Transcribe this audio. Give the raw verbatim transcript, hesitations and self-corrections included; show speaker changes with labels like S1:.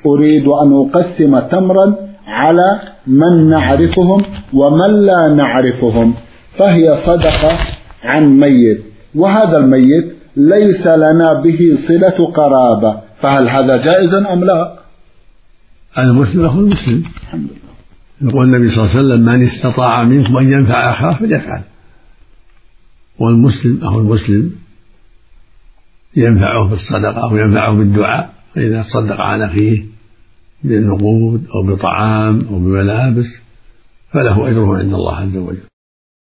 S1: أريد أن أقسم تمرا على من نعرفهم ومن لا نعرفهم، فهي صدقة عن ميت، وهذا الميت ليس لنا به صلة قرابة، فهل هذا جائز أم لا؟
S2: المسلم أخو المسلم. الحمد لله. يقول النبي صلى الله عليه وسلم: من استطاع منكم أن ينفع أخاه فليفعل. والمسلم أخو المسلم ينفعه بالصدقة أو ينفعه بالدعاء، فإذا صدق عن أخيه بالنقود أو بطعام أو بملابس فله أجره عند الله عز وجل.